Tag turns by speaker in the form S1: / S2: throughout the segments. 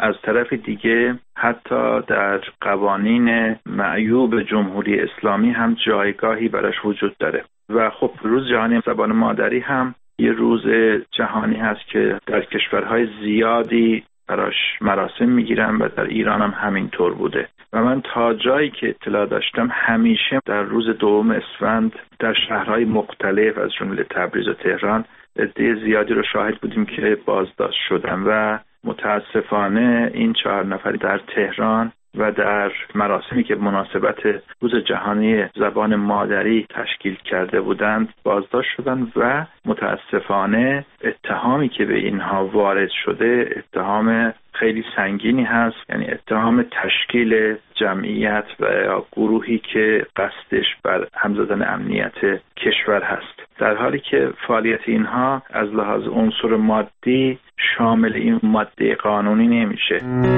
S1: از طرف دیگه حتی در قوانین معیوب جمهوری اسلامی هم جایگاهی براش وجود داره. و خب روز جهانی زبان مادری هم یه روز جهانی هست که در کشورهای زیادی براش مراسم میگیرن و در ایران هم همینطور بوده. و من تا جایی که اطلاع داشتم همیشه در روز 2 اسفند در شهرهای مختلف از جمله تبریز و تهران عده زیادی رو شاهد بودیم که بازداشت شدن و متاسفانه این 4 نفری در تهران و در مراسمی که مناسبت روز جهانی زبان مادری تشکیل کرده بودند بازداشت شدند و متاسفانه اتهامی که به اینها وارد شده اتهام خیلی سنگینی هست، یعنی اتهام تشکیل جمعیت و گروهی که قصدش بر هم زدن امنیت کشور هست، در حالی که فعالیت اینها از لحاظ عنصر مادی شامل این ماده قانونی نمیشه.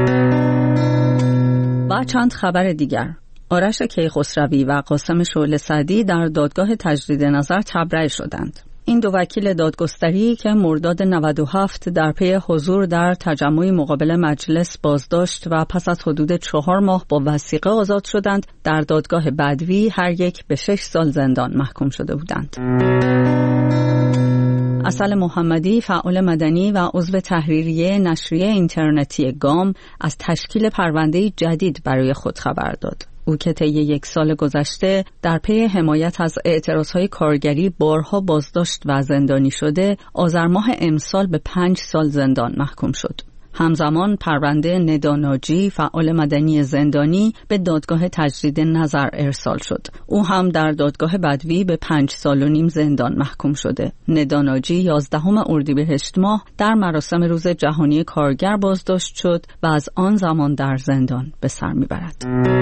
S2: با چند خبر دیگر، آرش کیخسروی و قاسم شعله سعدی در دادگاه تجدید نظر تبرئه شدند. این 2 وکیل دادگستری که مرداد 97 در پی حضور در تجمع مقابل مجلس بازداشت و پس از حدود 4 ماه با وثیقه آزاد شدند، در دادگاه بدوی هر یک به 6 سال زندان محکوم شده بودند. عسل محمدی، فعال مدنی و عضو تحریریه نشریه اینترنتی گام، از تشکیل پرونده جدید برای خود خبر داد. او که طی 1 سال گذشته در پی حمایت از اعتراضهای کارگری بارها بازداشت و زندانی شده، آذر ماه امسال به 5 سال زندان محکوم شد. همزمان پرونده ندا ناجی، فعال مدنی زندانی، به دادگاه تجدید نظر ارسال شد. او هم در دادگاه بدوی به 5 سال و نیم زندان محکوم شده. ندا ناجی 11 اردیبهشت ماه در مراسم روز جهانی کارگر بازداشت شد و از آن زمان در زندان به سر میبرد.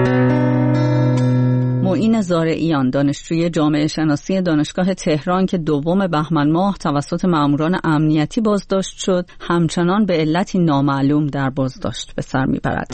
S2: معین زارعیان، دانشجوی جامعه شناسی دانشگاه تهران که 2 بهمن ماه توسط ماموران امنیتی بازداشت شد، همچنان به علتی نامعلوم در بازداشت به سر میبرد.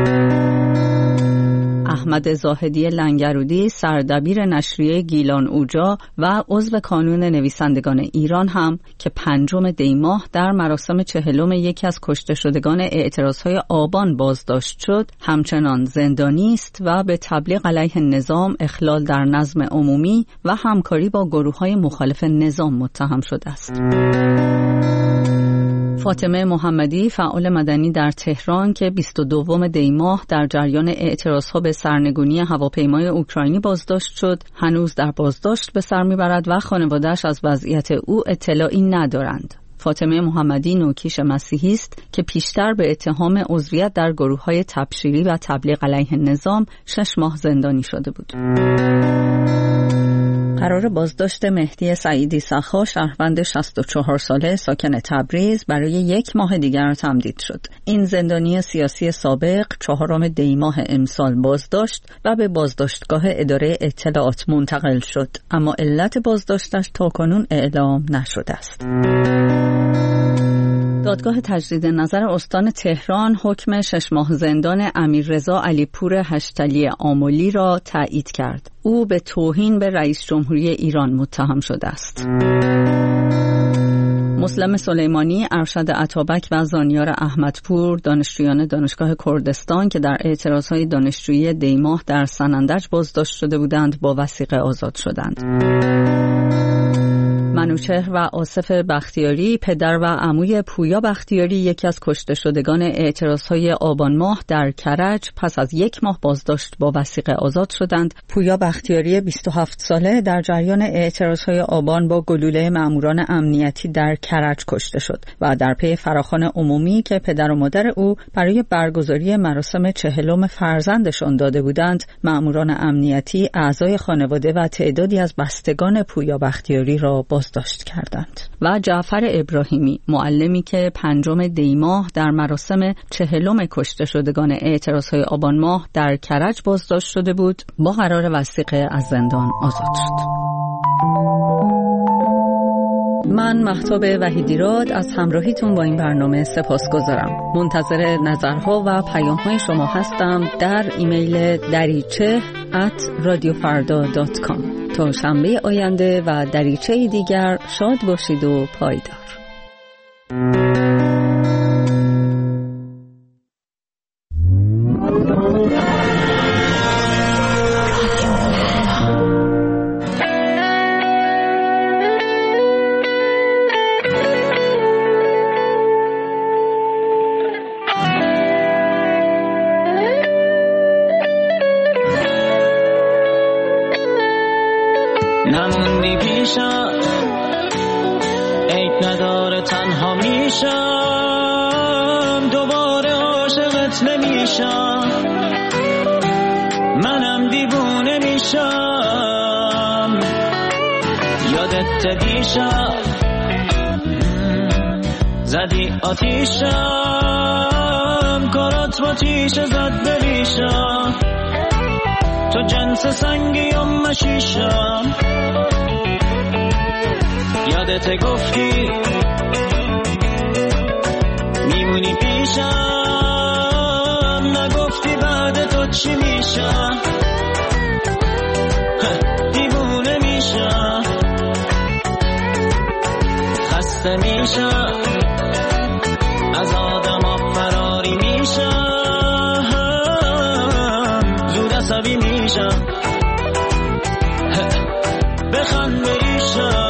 S2: احمد زاهدی لنگرودی، سردبیر نشریه گیلان اوجا و عضو کانون نویسندگان ایران هم که 5 دی ماه در مراسم 40 یکی از کشته شدگان اعتراضهای آبان بازداشت شد، همچنان زندانی است و به تبلیغ علیه نظام، اخلال در نظم عمومی و همکاری با گروه‌های مخالف نظام متهم شده است. فاطمه محمدی، فعال مدنی در تهران که 22 دی ماه در جریان اعتراضها به سرنگونی هواپیمای اوکراینی بازداشت شد، هنوز در بازداشت به سر میبرد و خانواده‌اش از وضعیت او اطلاعی ندارند. فاطمه محمدی نوکیش مسیحی است که پیشتر به اتهام عضویت در گروه‌های تبشیری و تبلیغ علیه نظام 6 ماه زندانی شده بود. قرار بازداشت مهدی سعیدی سخا، شهروند 64 ساله ساکن تبریز، برای 1 ماه دیگر تمدید شد. این زندانی سیاسی سابق 4 دی ماه امسال بازداشت و به بازداشتگاه اداره اطلاعات منتقل شد، اما علت بازداشتش تاکنون اعلام نشده است. دادگاه تجدید نظر استان تهران حکم 6 ماه زندان امیررضا علیپور هشتلی آملی را تایید کرد. او به توهین به رئیس جمهوری ایران متهم شده است. مسلم سلیمانی، ارشد عطابک و زانیار احمدپور، دانشجویان دانشگاه کردستان که در اعتراضهای دانشجویی دی ماه در سنندج بازداشت شده بودند، با وثیقه آزاد شدند. منوچهر و آصف بختیاری، پدر و عموی پویا بختیاری، یکی از کشته شدگان اعتراضهای آبان ماه در کرج، پس از 1 ماه بازداشت با وثیقه آزاد شدند. پویا بختیاری 27 ساله در جریان اعتراضهای آبان با گلوله ماموران امنیتی در کرج کشته شد و در پی فراخوان عمومی که پدر و مادر او برای برگزاری مراسم 40 فرزندشان داده بودند، ماموران امنیتی اعضای خانواده و تعدادی از بستگان پویا بختیاری را بازداشت کردند. و جعفر ابراهیمی، معلمی که 5 دی ماه در مراسم 40 کشته شدگان اعتراضهای آبان ماه در کرج بازداشت شده بود، با قرار وثیقه از زندان آزاد شد. من مهتاب وحیدیراد از همراهیتون با این برنامه سپاسگزارم. منتظر نظرها و پیام‌های شما هستم در ایمیل dariche@radiofarda.com. تا شنبه آینده و دریچه دیگر شاد باشید و پایدار.
S3: میمونی پیشم، عیب نداره تنها میشم، دوباره عاشقت نمیشم، منم دیوونه میشم. یادت دیشب زدی آتیشم، کارات با تیشه زد بریشم، تو جنس سنگی و مشیشم. یادت گفتی میمونی پیشم، نگفتی بعد تو چی میشم، دیوونه میشم، خسته میشم، از آدم فراری میشم، زود عصبی میشم، بخند بریشم.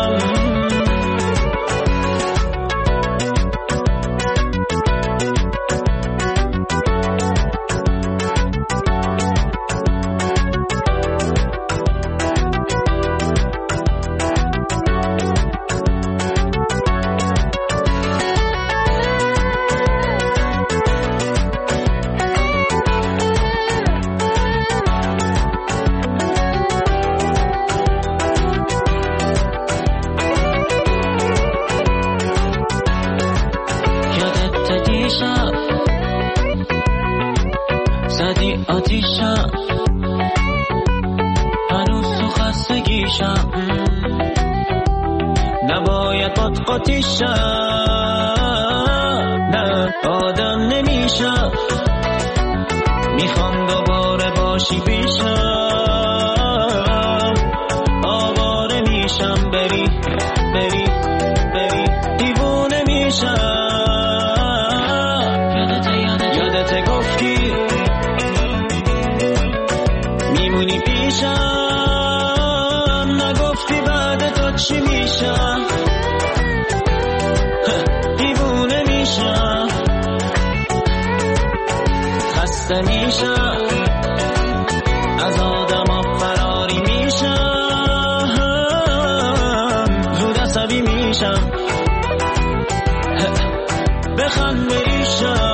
S3: زدی آتیشم، هنوز تو خستگیشم، نباید باد قاطیشم، نه آدم نمیشم، میخوام دوباره باشی پیشم، آواره میشم، بری بری بری دیوونه میشم. یادت گفتی میمونی پیشم، نگفتی بعد تو چی میشم، دیوونه میشم، خسته میشم، از آدم فراری میشم، زود عصبی میشم، بخند بریشم.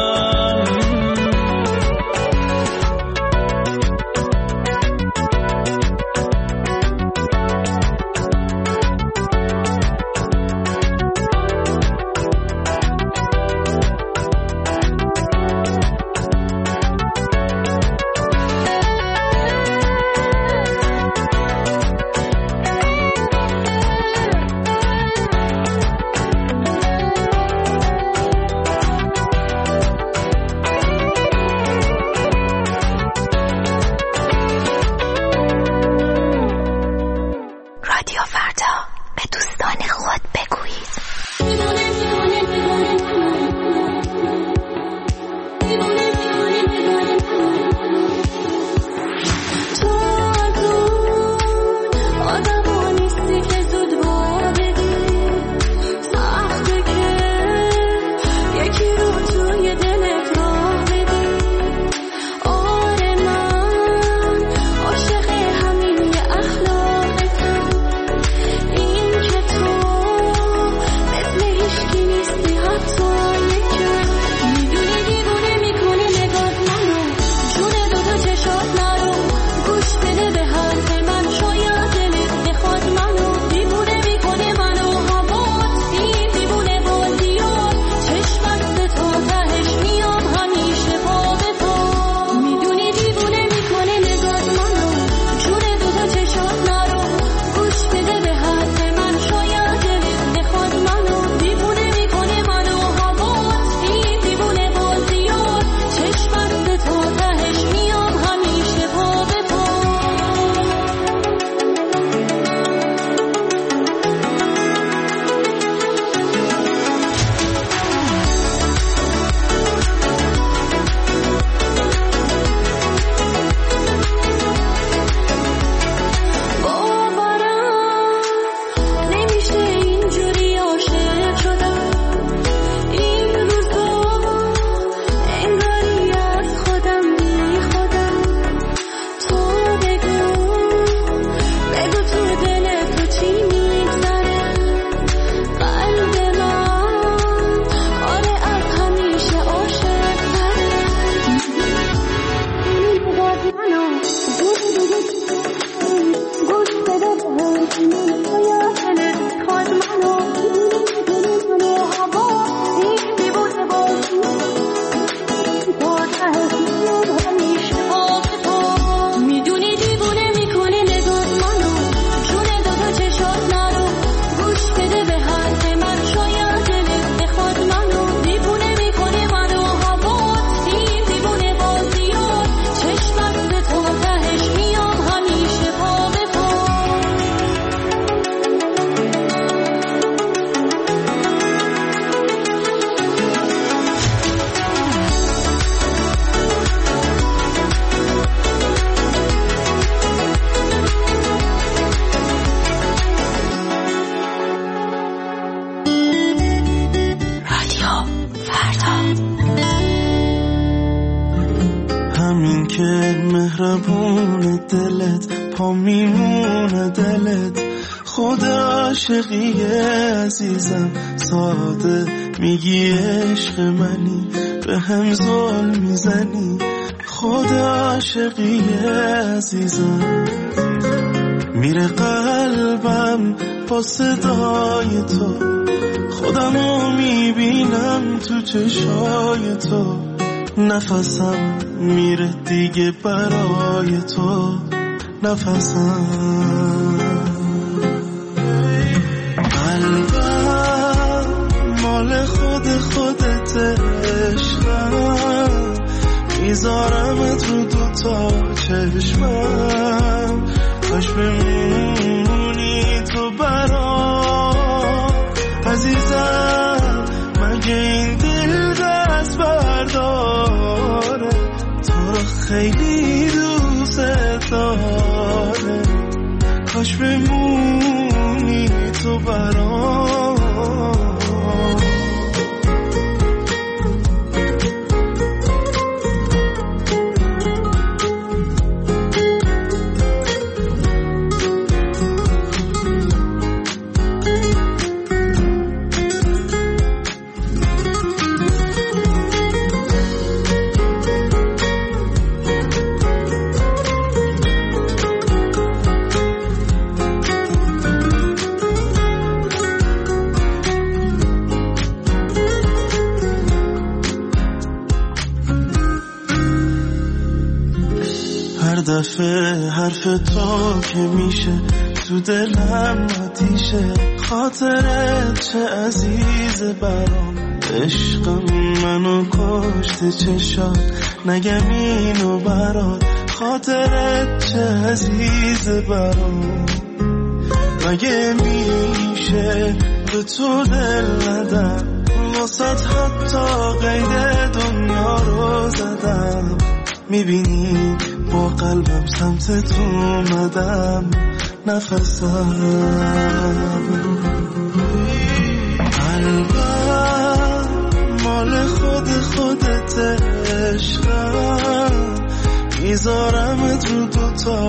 S4: که مهربون دلت پا میمونه دلت. خود عاشقی عزیزم ساده میگی عشق منی، به هم ظلم میزنی. خود عاشقی عزیزم میره قلبم با صدای تو، خودمو میبینم تو چشای تو. نفسم میره دیگه برای تو، نفسم. قلبم مال خودت عشقم، میذارمت رو دوتا چشمم. کاش بمونی تو برام عزیزم، مگه این دل دست برداره تو رو خیلی دوست داره. کاش بمونی تو برام. دفعه حرف تو که میشه تو دلم آتیشه. خاطرت چه عزیز برام، عشقم منو کشته چشات، نگم اینو برات. خاطرت چه عزیز برام، مگه میشه به تو دل ندم. واسط حتی قید دنیا رو زدم. میبینی با قلبم سمت تو اومدم، نفسم. قلبم مال خودت عشقم، میذارمت رو دوتا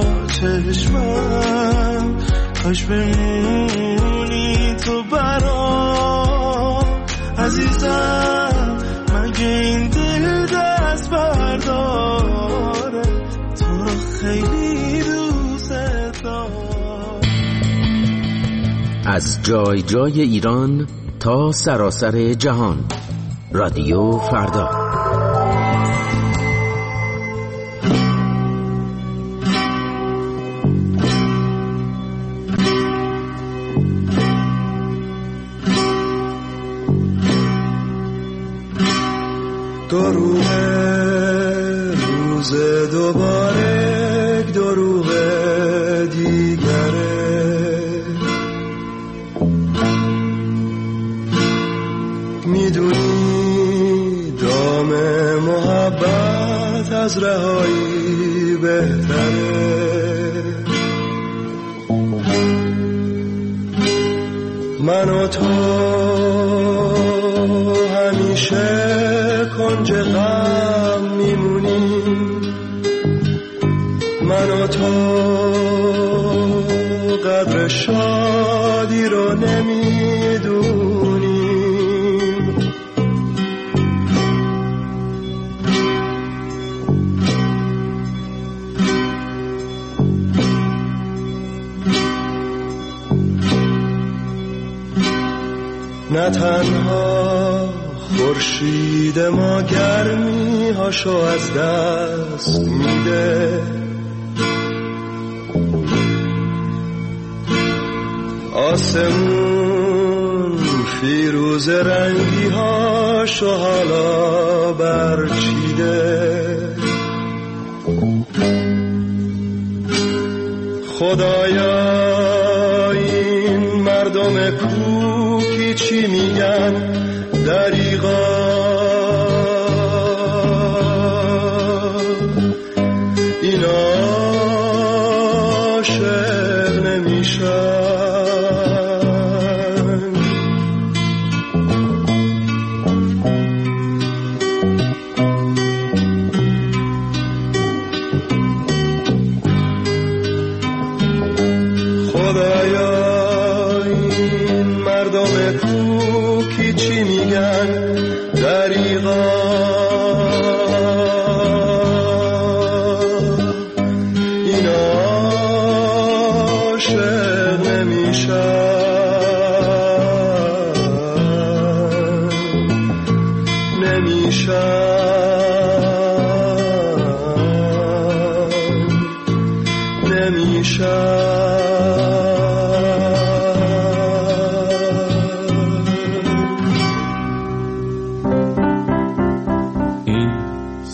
S4: چشمم. کاش بمونی تو برام عزیزم، مگه این دل دست برداره تو رو خیلی دوست دارم.
S5: از جای جای ایران تا سراسر جهان، رادیو فردا.
S4: دروغ روز دوباره، دروغ دیگره. میدونی دام محبت از رهایی بهتره. من و تو همیشه کنج غم میمونیم. من و تو قدر شادی رو نمیدونیم. نه تنها خورشید ما گرمی هاشو از دست میده، آسمون فیروز رنگی هاشو حالا برچیده. خدایا این مردم کوکی چی میگن دریغا؟ این عاشق نمیشن.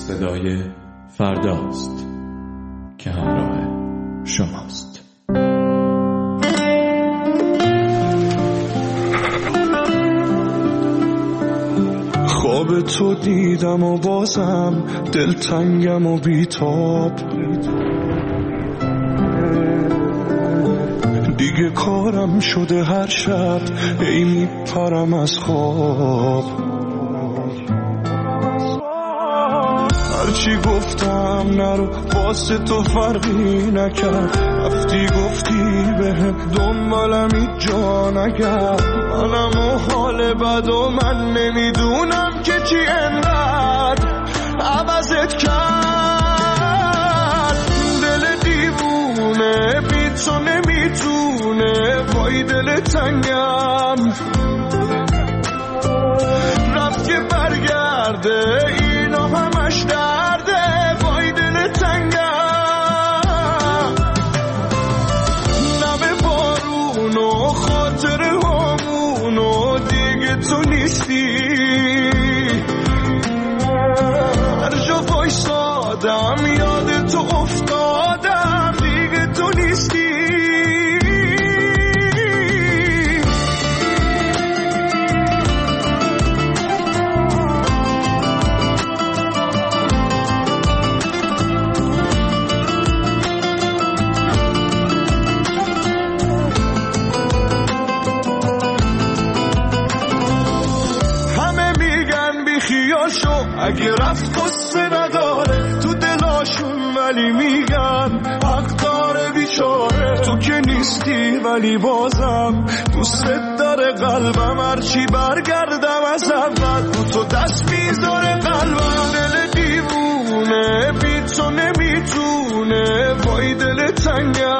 S6: صدای فرداست که همراه شماست.
S4: خواب تو دیدم و بازم دلتنگم و بیتاب، دیگه کارم شده هر شب ای میپرم از خواب. هرچی گفتم نرو واسه تو فرقی نکرد، رفتی گفتی بهم دنبالم هیچ جا نگرد. منم و حال بد و من نمیدونم که چی انقدر عوضت کرد. دل دیوونه بی تو نمیتونه، وای دل تنگم رفت که برگرده، اینا همش درده، وای دل تنگم. نم بارون و خاطر همون و دیگه تو نیستی، هر جا وایسادم یاد تو افتادم، دیگه تو نیستی. اگه رفت قصه نداره تو دلاشون، ولی میگن حق داره بیچاره. تو که نیستی ولی بازم دوست داره قلبم، هرچی برگردم از اول تو دست میذاره قلبم. دل دیوونه بی تو نمیتونه، وای دل تنگم